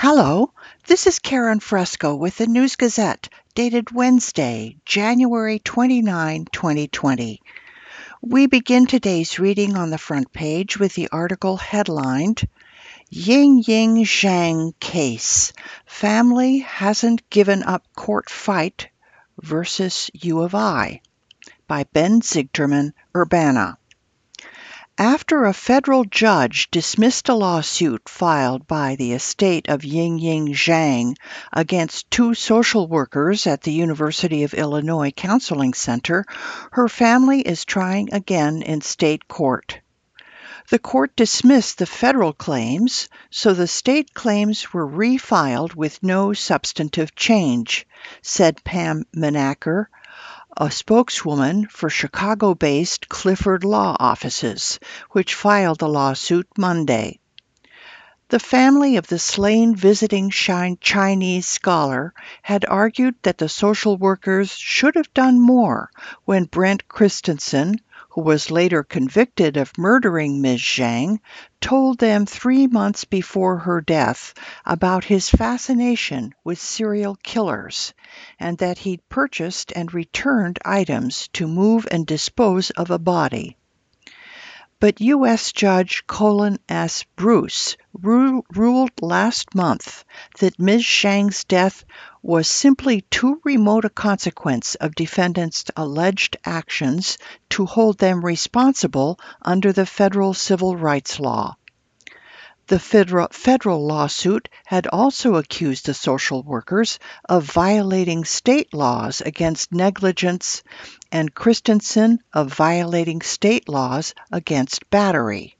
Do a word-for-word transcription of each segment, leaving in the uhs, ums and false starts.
Hello, this is Karen Fresco with the News Gazette, dated Wednesday, January twenty-ninth, twenty twenty. We begin today's reading on the front page with the article headlined, Yingying Zhang Case, Family Hasn't Given Up Court Fight versus U of I, by Ben Zigterman, Urbana. After a federal judge dismissed a lawsuit filed by the estate of Yingying Zhang against two social workers at the University of Illinois Counseling Center, her family is trying again in state court. The court dismissed the federal claims, so the state claims were refiled with no substantive change, said Pam Menaker, a spokeswoman for Chicago-based Clifford Law Offices, which filed the lawsuit Monday. The family of the slain visiting Chinese scholar had argued that the social workers should have done more when Brent Christensen, who was later convicted of murdering Miz Zhang, told them three months before her death about his fascination with serial killers and that he'd purchased and returned items to move and dispose of a body. But U S Judge Colin S. Bruce ru- ruled last month that Miz Zhang's death was simply too remote a consequence of defendants' alleged actions to hold them responsible under the federal civil rights law. The federal, federal lawsuit had also accused the social workers of violating state laws against negligence and Christensen of violating state laws against battery.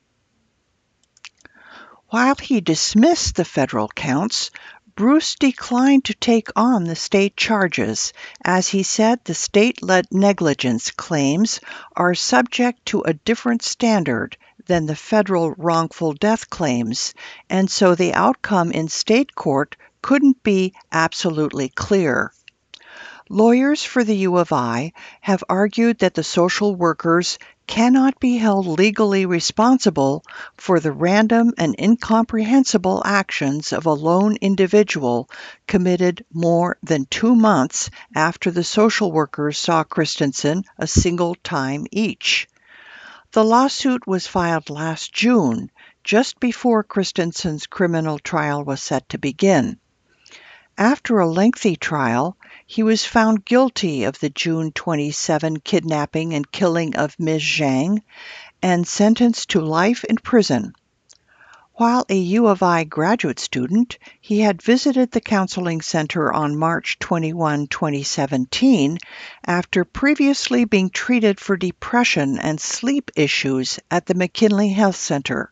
While he dismissed the federal counts, Bruce declined to take on the state charges, as he said the state-led negligence claims are subject to a different standard than the federal wrongful death claims, and so the outcome in state court couldn't be absolutely clear. Lawyers for the U of I have argued that the social workers cannot be held legally responsible for the random and incomprehensible actions of a lone individual committed more than two months after the social workers saw Christensen a single time each. The lawsuit was filed last June, just before Christensen's criminal trial was set to begin. After a lengthy trial, he was found guilty of the June twenty-seventh kidnapping and killing of Miz Zhang and sentenced to life in prison. While a U of I graduate student, he had visited the counseling center on March twenty-first, twenty seventeen, after previously being treated for depression and sleep issues at the McKinley Health Center.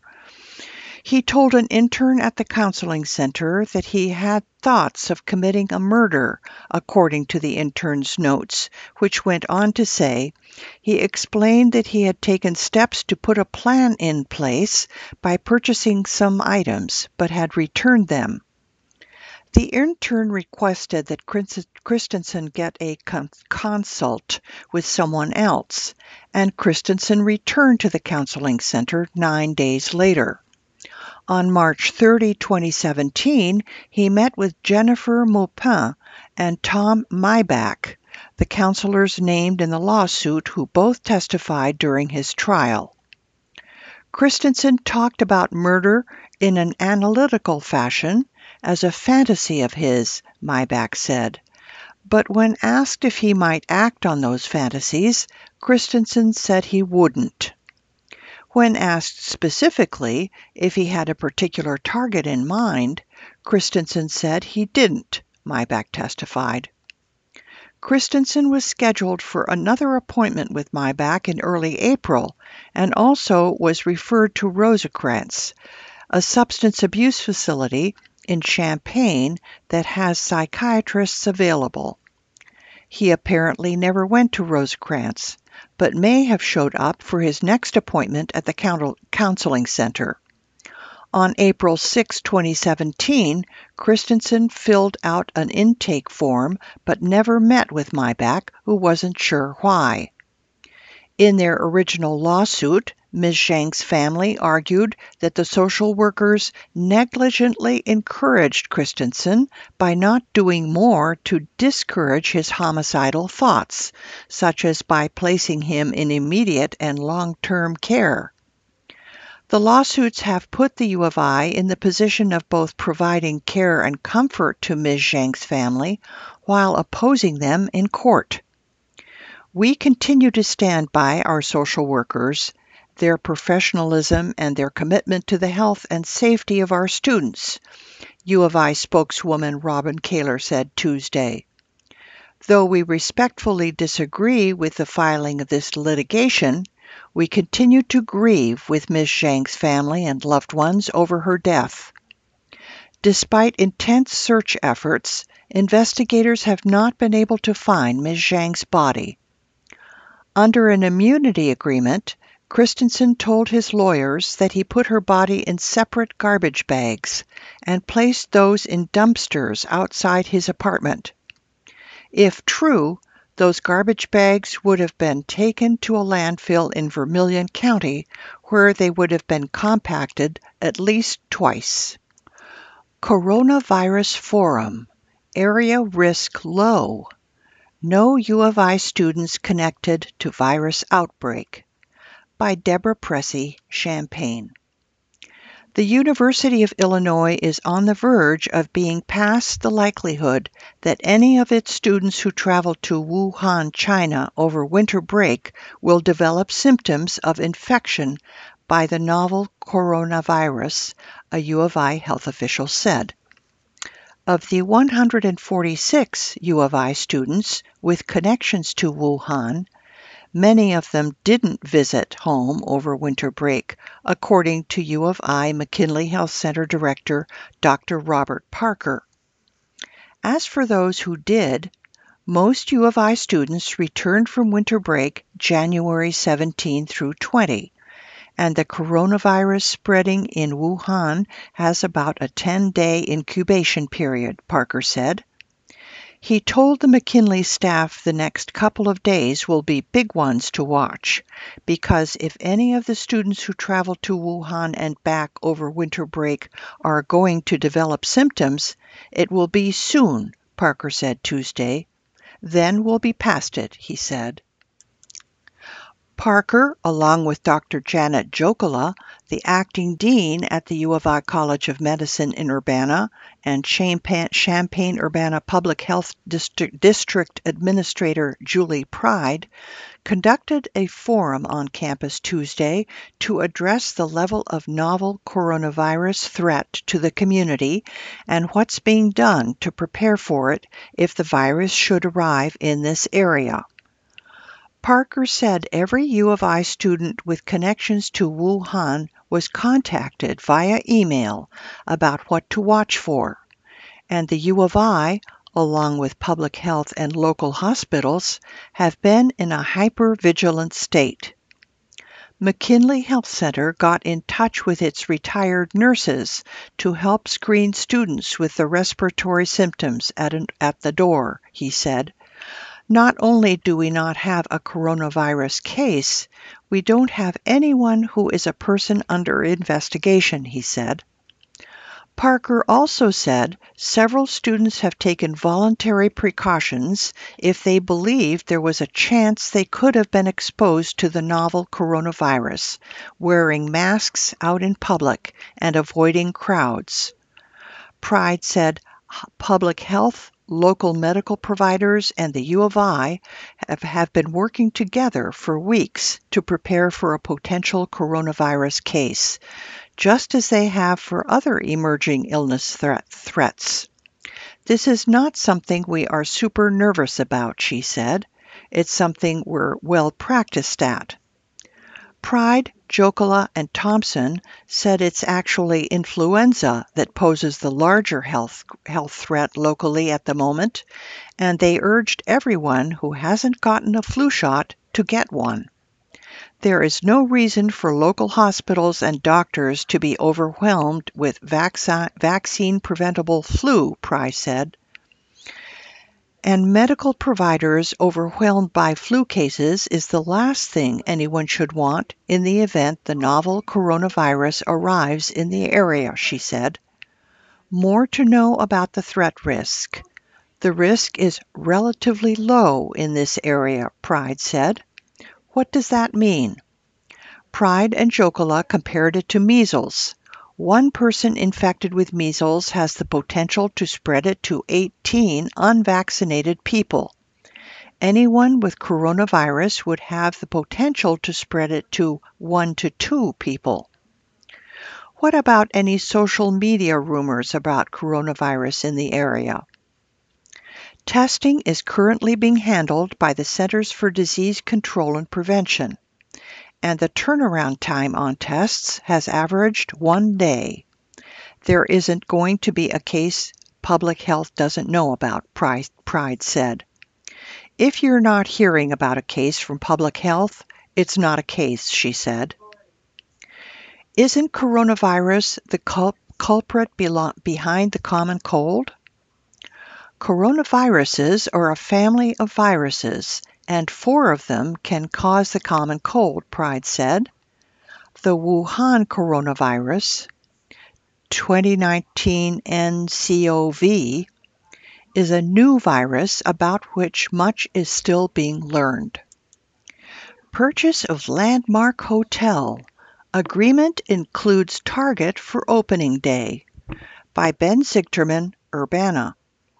He told an intern at the counseling center that he had thoughts of committing a murder, according to the intern's notes, which went on to say, he explained that he had taken steps to put a plan in place by purchasing some items, but had returned them. The intern requested that Christensen get a consult with someone else, and Christensen returned to the counseling center nine days later. On March thirtieth, twenty seventeen, he met with Jennifer Maupin and Tom Maibach, the counselors named in the lawsuit who both testified during his trial. Christensen talked about murder in an analytical fashion as a fantasy of his, Maibach said. But when asked if he might act on those fantasies, Christensen said he wouldn't. When asked specifically if he had a particular target in mind, Christensen said he didn't, Maibach testified. Christensen was scheduled for another appointment with Maibach in early April and also was referred to Rosecrans, a substance abuse facility in Champaign that has psychiatrists available. He apparently never went to Rosecrans, but may have showed up for his next appointment at the counseling center. On April sixth, twenty seventeen, Christensen filled out an intake form but never met with Maibach, who wasn't sure why. In their original lawsuit, Miz Zhang's family argued that the social workers negligently encouraged Christensen by not doing more to discourage his homicidal thoughts, such as by placing him in immediate and long-term care. The lawsuits have put the U of I in the position of both providing care and comfort to Miz Zhang's family while opposing them in court. We continue to stand by our social workers, their professionalism, and their commitment to the health and safety of our students, U of I spokeswoman Robin Kaler said Tuesday. Though we respectfully disagree with the filing of this litigation, we continue to grieve with Miz Zhang's family and loved ones over her death. Despite intense search efforts, investigators have not been able to find Miz Zhang's body. Under an immunity agreement, Christensen told his lawyers that he put her body in separate garbage bags and placed those in dumpsters outside his apartment. If true, those garbage bags would have been taken to a landfill in Vermilion County, where they would have been compacted at least twice. Coronavirus Forum. Area risk low. No U of I students connected to virus outbreak. By Deborah Pressey, Champaign. The University of Illinois is on the verge of being past the likelihood that any of its students who travel to Wuhan, China over winter break will develop symptoms of infection by the novel coronavirus, a U of I health official said. Of the one hundred forty-six U of I students with connections to Wuhan, many of them didn't visit home over winter break, according to U of I McKinley Health Center Director Doctor Robert Parker. As for those who did, most U of I students returned from winter break January seventeenth through twentieth, and the coronavirus spreading in Wuhan has about a ten-day incubation period, Parker said. He told the McKinley staff the next couple of days will be big ones to watch, because if any of the students who travel to Wuhan and back over winter break are going to develop symptoms, it will be soon, Parker said Tuesday. Then we'll be past it, he said. Parker, along with Doctor Janet Jokela, the acting dean at the U of I College of Medicine in Urbana, and Champaign-Urbana Public Health District, District Administrator Julie Pride, conducted a forum on campus Tuesday to address the level of novel coronavirus threat to the community and what's being done to prepare for it if the virus should arrive in this area. Parker said every U of I student with connections to Wuhan was contacted via email about what to watch for, and the U of I, along with public health and local hospitals, have been in a hyper-vigilant state. McKinley Health Center got in touch with its retired nurses to help screen students with the respiratory symptoms at, an, at the door, he said. Not only do we not have a coronavirus case, we don't have anyone who is a person under investigation, he said. Parker also said several students have taken voluntary precautions if they believed there was a chance they could have been exposed to the novel coronavirus, wearing masks out in public and avoiding crowds. Pride said public health, local medical providers, and the U of I have, have been working together for weeks to prepare for a potential coronavirus case, just as they have for other emerging illness threat, threats. This is not something we are super nervous about, she said. It's something we're well practiced at. Pride, Jokela, and Thompson said it's actually influenza that poses the larger health, health threat locally at the moment, and they urged everyone who hasn't gotten a flu shot to get one. There is no reason for local hospitals and doctors to be overwhelmed with vaccine-preventable flu, Pride said. And medical providers overwhelmed by flu cases is the last thing anyone should want in the event the novel coronavirus arrives in the area, she said. More to know about the threat risk. The risk is relatively low in this area, Pride said. What does that mean? Pride and Jokela compared it to measles. One person infected with measles has the potential to spread it to eighteen unvaccinated people. Anyone with coronavirus would have the potential to spread it to one to two people. What about any social media rumors about coronavirus in the area? Testing is currently being handled by the Centers for Disease Control and Prevention, and the turnaround time on tests has averaged one day. There isn't going to be a case public health doesn't know about, Pride said. If you're not hearing about a case from public health, it's not a case, she said. Isn't coronavirus the cul- culprit belo- behind the common cold? Coronaviruses are a family of viruses, and four of them can cause the common cold, Pride said. The Wuhan coronavirus, twenty nineteen N C O V, is a new virus about which much is still being learned. Purchase of Landmark Hotel. Agreement includes target for opening day. By Ben Zichterman, Urbana.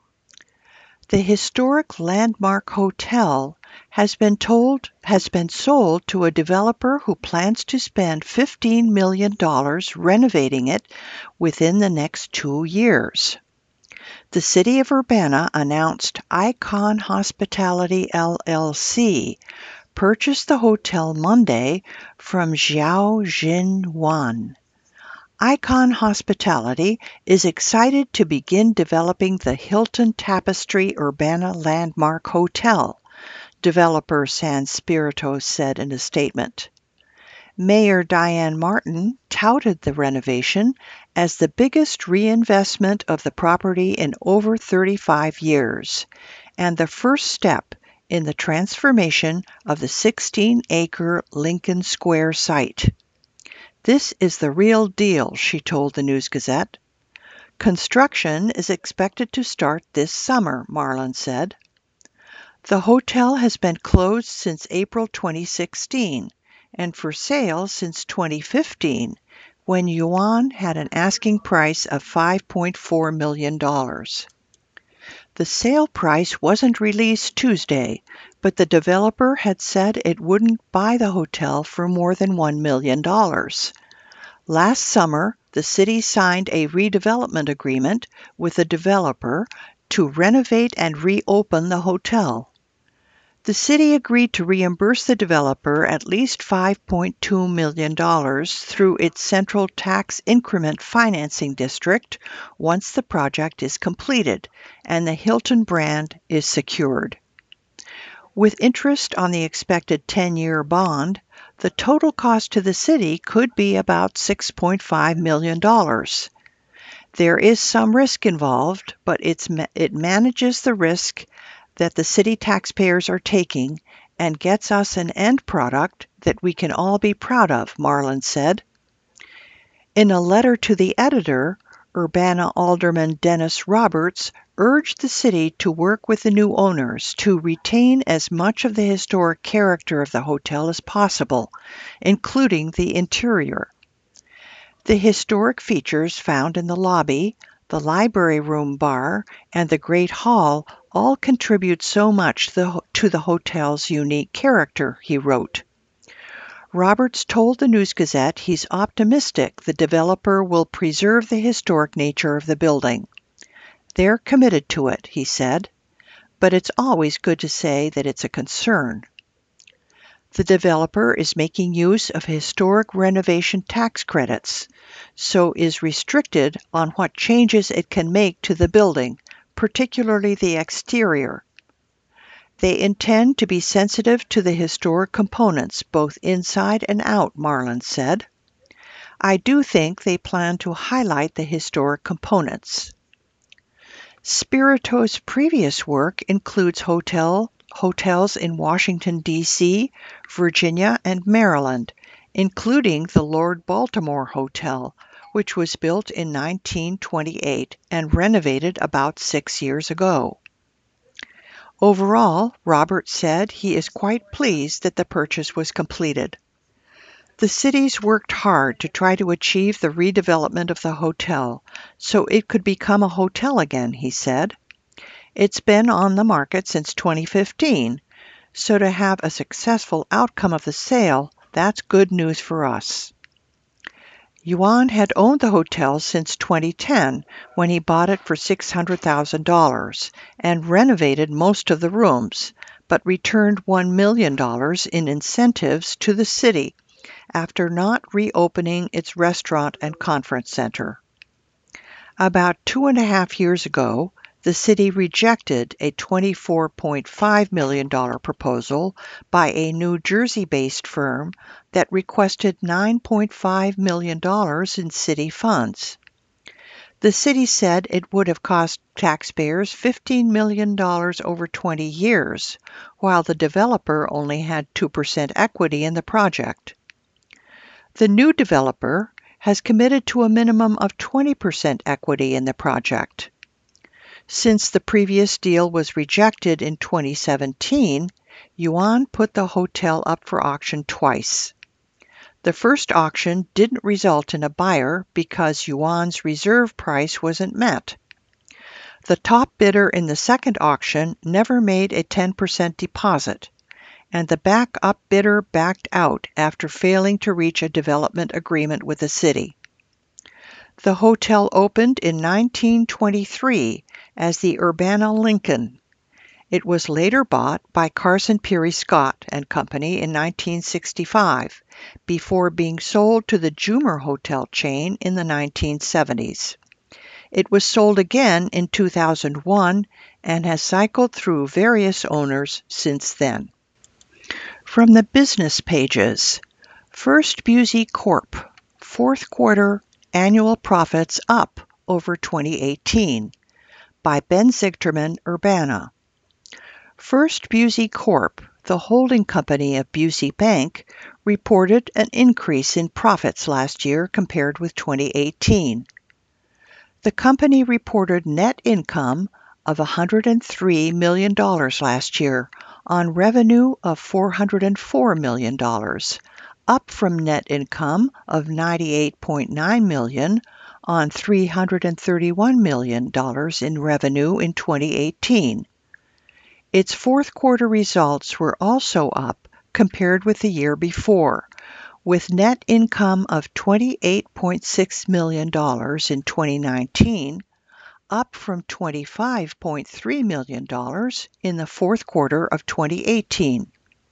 The historic Landmark Hotel has been told has been sold to a developer who plans to spend fifteen million dollars renovating it within the next two years. The City of Urbana announced Icon Hospitality L L C purchased the hotel Monday from Xiao Jinwan. Icon Hospitality is excited to begin developing the Hilton Tapestry Urbana Landmark Hotel, developer San Spirito said in a statement. Mayor Diane Martin touted the renovation as the biggest reinvestment of the property in over thirty-five years, and the first step in the transformation of the sixteen-acre Lincoln Square site. This is the real deal, she told the News-Gazette. Construction is expected to start this summer, Marlin said. The hotel has been closed since April twenty sixteen and for sale since twenty fifteen, when Yuan had an asking price of five point four million dollars. The sale price wasn't released Tuesday, but the developer had said it wouldn't buy the hotel for more than one million dollars. Last summer, the city signed a redevelopment agreement with the developer to renovate and reopen the hotel. The city agreed to reimburse the developer at least five point two million dollars through its Central Tax Increment Financing District once the project is completed and the Hilton brand is secured. With interest on the expected ten-year bond, the total cost to the city could be about six point five million dollars. There is some risk involved, but it's, it manages the risk that the city taxpayers are taking and gets us an end product that we can all be proud of, Marlin said. In a letter to the editor, Urbana Alderman Dennis Roberts urged the city to work with the new owners to retain as much of the historic character of the hotel as possible, including the interior. The historic features found in the lobby, the library room bar, and the Great Hall all contribute so much to the hotel's unique character, he wrote. Roberts told the News-Gazette he's optimistic the developer will preserve the historic nature of the building. They're committed to it, he said, but it's always good to say that it's a concern. The developer is making use of historic renovation tax credits, so is restricted on what changes it can make to the building, particularly the exterior. They intend to be sensitive to the historic components, both inside and out, Marlin said. I do think they plan to highlight the historic components. Spirito's previous work includes hotel, hotels in Washington, D C, Virginia, and Maryland, including the Lord Baltimore Hotel, which was built in nineteen twenty-eight and renovated about six years ago. Overall, Robert said he is quite pleased that the purchase was completed. The cities worked hard to try to achieve the redevelopment of the hotel so it could become a hotel again, he said. It's been on the market since twenty fifteen, so to have a successful outcome of the sale, that's good news for us. Yuan had owned the hotel since twenty ten, when he bought it for six hundred thousand dollars and renovated most of the rooms, but returned one million dollars in incentives to the city after not reopening its restaurant and conference center. About two and a half years ago, the city rejected a twenty-four point five million dollars proposal by a New Jersey-based firm that requested nine point five million dollars in city funds. The city said it would have cost taxpayers fifteen million dollars over twenty years, while the developer only had two percent equity in the project. The new developer has committed to a minimum of twenty percent equity in the project. Since the previous deal was rejected in twenty seventeen, Yuan put the hotel up for auction twice. The first auction didn't result in a buyer because Yuan's reserve price wasn't met. The top bidder in the second auction never made a ten percent deposit, and the backup bidder backed out after failing to reach a development agreement with the city. The hotel opened in nineteen twenty-three as the Urbana Lincoln. It was later bought by Carson Pirie Scott and Company in nineteen sixty-five, before being sold to the Jumer Hotel chain in the nineteen seventies. It was sold again in two thousand one and has cycled through various owners since then. From the business pages, First Busey Corp, fourth quarter annual profits up over twenty eighteen, by Ben Zichterman, Urbana. First Busey Corp, the holding company of Busey Bank, reported an increase in profits last year compared with twenty eighteen. The company reported net income of one hundred three million dollars last year on revenue of four hundred four million dollars, up from net income of ninety-eight point nine million dollars on three hundred thirty-one million dollars in revenue in twenty eighteen. Its fourth quarter results were also up compared with the year before, with net income of twenty-eight point six million dollars in twenty nineteen, up from twenty-five point three million dollars in the fourth quarter of twenty eighteen.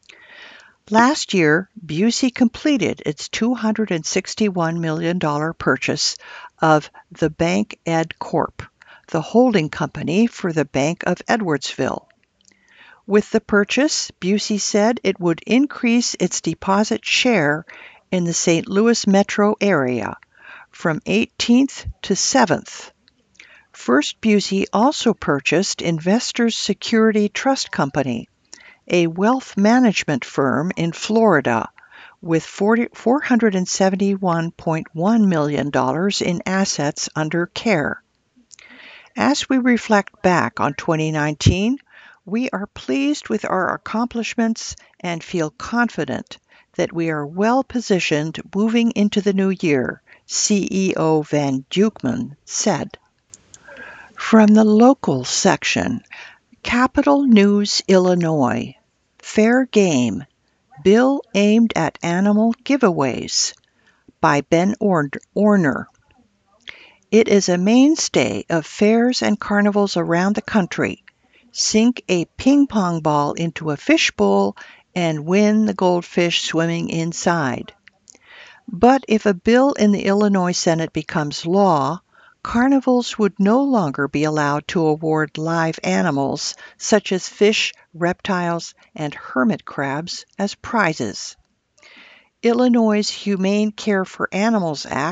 Last year, Busey completed its two hundred sixty-one million dollars purchase of the Bank Ed Corp, the holding company for the Bank of Edwardsville. With the purchase, Busey said it would increase its deposit share in the Saint Louis metro area from eighteenth to seventh. First Busey also purchased Investors Security Trust Company, a wealth management firm in Florida with four hundred seventy-one point one million dollars in assets under care. As we reflect back on twenty nineteen, we are pleased with our accomplishments and feel confident that we are well positioned moving into the new year, C E O Van Dukeman said. From the local section, Capital News, Illinois. Fair Game, Bill Aimed at Animal Giveaways, by Ben Orner. It is a mainstay of fairs and carnivals around the country. Sink a ping pong ball into a fishbowl and win the goldfish swimming inside. But if a bill in the Illinois Senate becomes law, carnivals would no longer be allowed to award live animals such as fish, reptiles, and hermit crabs as prizes. Illinois' Humane Care for Animals Act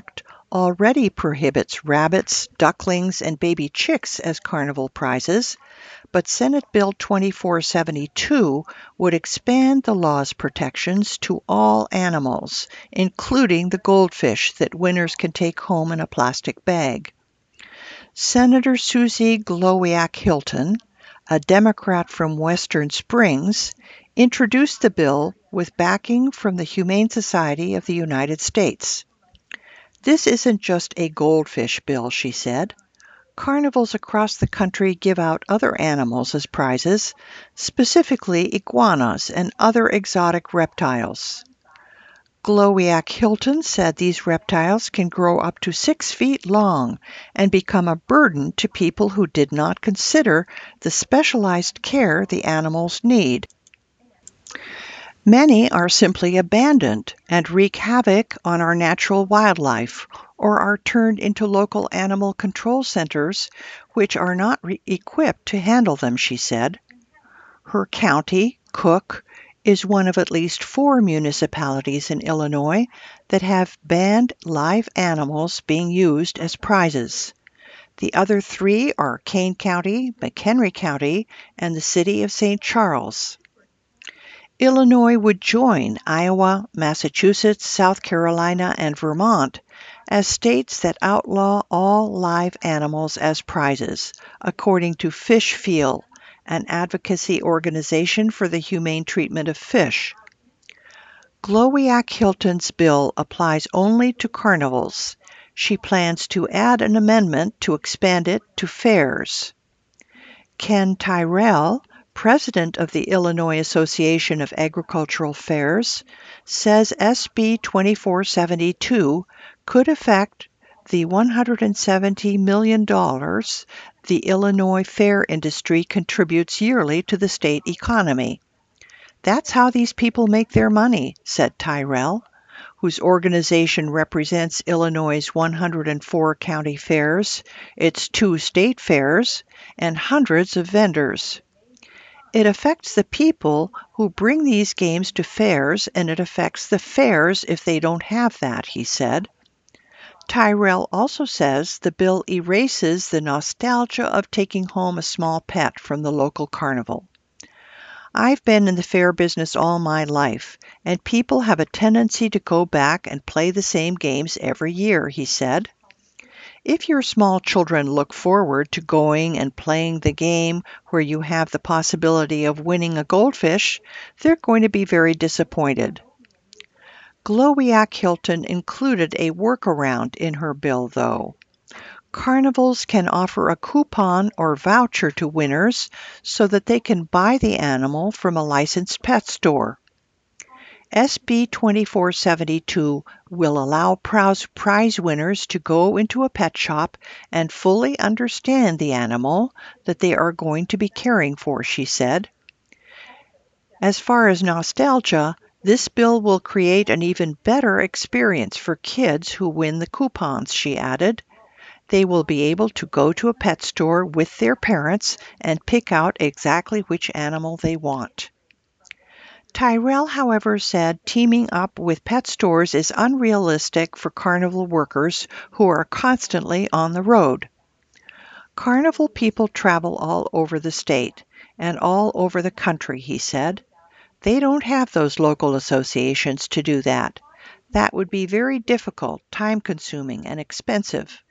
already prohibits rabbits, ducklings, and baby chicks as carnival prizes, but Senate Bill twenty-four seventy-two would expand the law's protections to all animals, including the goldfish that winners can take home in a plastic bag. Senator Susie Glowiak Hilton, a Democrat from Western Springs, introduced the bill with backing from the Humane Society of the United States. "This isn't just a goldfish bill," she said. "Carnivals across the country give out other animals as prizes, specifically iguanas and other exotic reptiles." Glowiak Hilton said these reptiles can grow up to six feet long and become a burden to people who did not consider the specialized care the animals need. Many are simply abandoned and wreak havoc on our natural wildlife, or are turned into local animal control centers which are not re- equipped to handle them, she said. Her county, Cook, is one of at least four municipalities in Illinois that have banned live animals being used as prizes. The other three are Kane County, McHenry County, and the city of Saint Charles. Illinois would join Iowa, Massachusetts, South Carolina, and Vermont as states that outlaw all live animals as prizes, according to Fish Feel, an advocacy organization for the humane treatment of fish. Glowiak Hilton's bill applies only to carnivals. She plans to add an amendment to expand it to fairs. Ken Tyrell, president of the Illinois Association of Agricultural Fairs, says S B twenty-four seventy-two could affect the one hundred seventy million dollars the Illinois fair industry contributes yearly to the state economy. "That's how these people make their money," said Tyrell, whose organization represents Illinois' one hundred four county fairs, its two state fairs, and hundreds of vendors. "It affects the people who bring these games to fairs, and it affects the fairs if they don't have that," he said. Tyrell also says the bill erases the nostalgia of taking home a small pet from the local carnival. "I've been in the fair business all my life, and people have a tendency to go back and play the same games every year," he said. "If your small children look forward to going and playing the game where you have the possibility of winning a goldfish, they're going to be very disappointed." Glowiak Hilton included a workaround in her bill, though. Carnivals can offer a coupon or voucher to winners so that they can buy the animal from a licensed pet store. S B twenty-four seventy-two will allow prize winners to go into a pet shop and fully understand the animal that they are going to be caring for, she said. As far as nostalgia, this bill will create an even better experience for kids who win the coupons, she added. They will be able to go to a pet store with their parents and pick out exactly which animal they want. Tyrell, however, said teaming up with pet stores is unrealistic for carnival workers who are constantly on the road. "Carnival people travel all over the state and all over the country," he said. "They don't have those local associations to do that. That would be very difficult, time-consuming, and expensive."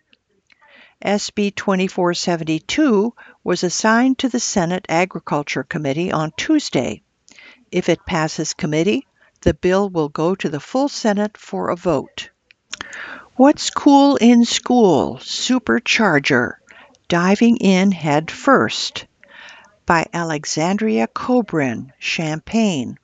S B twenty-four seventy-two was assigned to the Senate Agriculture Committee on Tuesday. If it passes committee, the bill will go to the full Senate for a vote. What's cool in school? Supercharger. Diving in head first. By Alexandria Cobrin, Champaign.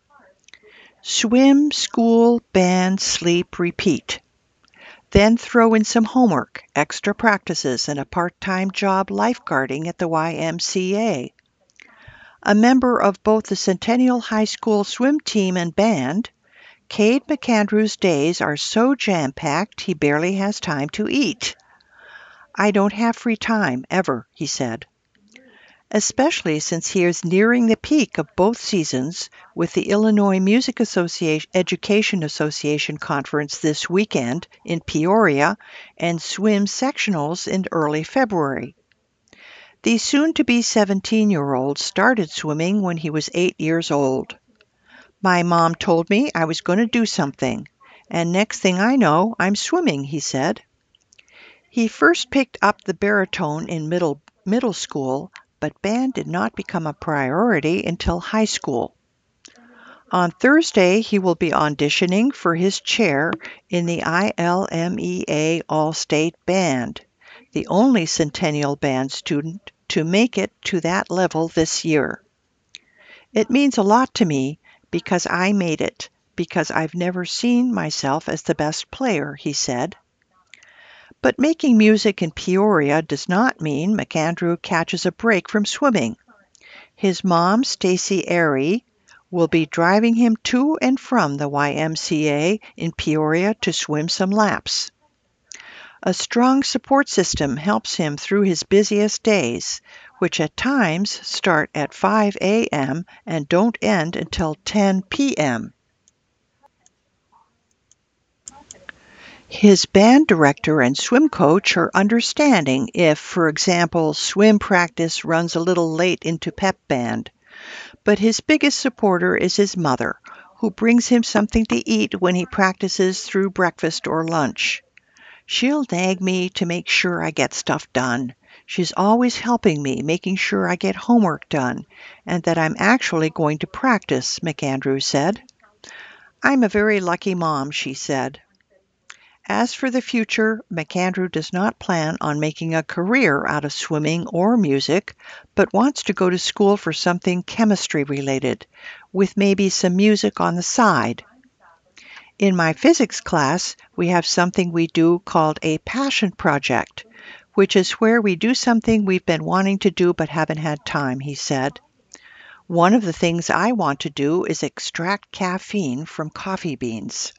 Swim, school, band, sleep, repeat. Then throw in some homework, extra practices, and a part-time job lifeguarding at the Y M C A. A member of both the Centennial High School swim team and band, Cade McAndrew's days are so jam-packed he barely has time to eat. "I don't have free time, ever," he said. especially since he is nearing the peak of both seasons with the Illinois Music Association Education Association Conference this weekend in Peoria and swim sectionals in early February. The soon-to-be seventeen-year-old started swimming when he was eight years old. My mom told me I was going to do something, and next thing I know, I'm swimming, he said. He first picked up the baritone in middle, middle school, but band did not become a priority until high school. On Thursday, he will be auditioning for his chair in the I L M E A All-State Band, the only Centennial Band student to make it to that level this year. It means a lot to me because I made it, because I've never seen myself as the best player, he said. But making music in Peoria does not mean McAndrew catches a break from swimming. His mom, Stacy Airy, will be driving him to and from the Y M C A in Peoria to swim some laps. A strong support system helps him through his busiest days, which at times start at five a.m. and don't end until ten p.m. His band director and swim coach are understanding if, for example, swim practice runs a little late into pep band. But his biggest supporter is his mother, who brings him something to eat when he practices through breakfast or lunch. She'll nag me to make sure I get stuff done. She's always helping me, making sure I get homework done, and that I'm actually going to practice, McAndrew said. I'm a very lucky mom, she said. As for the future, McAndrew does not plan on making a career out of swimming or music, but wants to go to school for something chemistry-related, with maybe some music on the side. In my physics class, we have something we do called a passion project, which is where we do something we've been wanting to do but haven't had time, he said. One of the things I want to do is extract caffeine from coffee beans.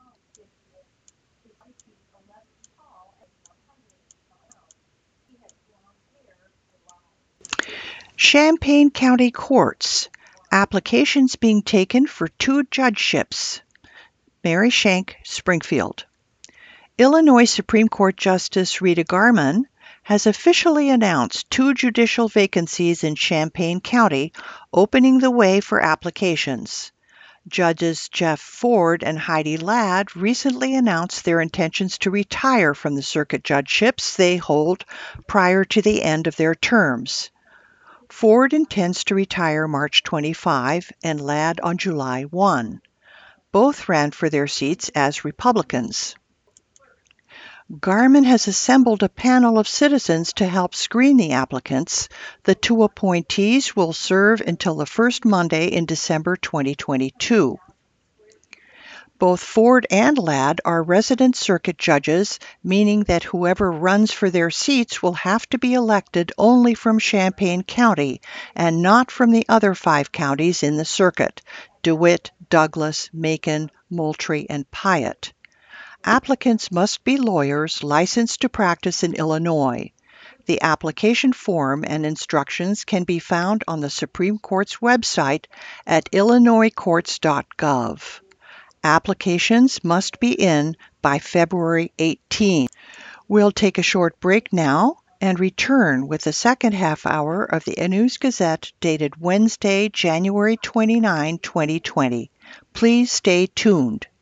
Champaign County Courts. Applications being taken for two judgeships. Mary Schenk, Springfield. Illinois Supreme Court Justice Rita Garman has officially announced two judicial vacancies in Champaign County, opening the way for applications. Judges Jeff Ford and Heidi Ladd recently announced their intentions to retire from the circuit judgeships they hold prior to the end of their terms. Ford intends to retire March twenty-fifth and Ladd on July first. Both ran for their seats as Republicans. Garman has assembled a panel of citizens to help screen the applicants. The two appointees will serve until the first Monday in December twenty twenty-two. Both Ford and Ladd are resident circuit judges, meaning that whoever runs for their seats will have to be elected only from Champaign County and not from the other five counties in the circuit: DeWitt, Douglas, Macon, Moultrie, and Piatt. Applicants must be lawyers licensed to practice in Illinois. The application form and instructions can be found on the Supreme Court's website at illinois courts dot gov. Applications must be in by February eighteenth. We'll take a short break now and return with the second half hour of the News-Gazette dated Wednesday, January twenty-ninth, twenty twenty. Please stay tuned.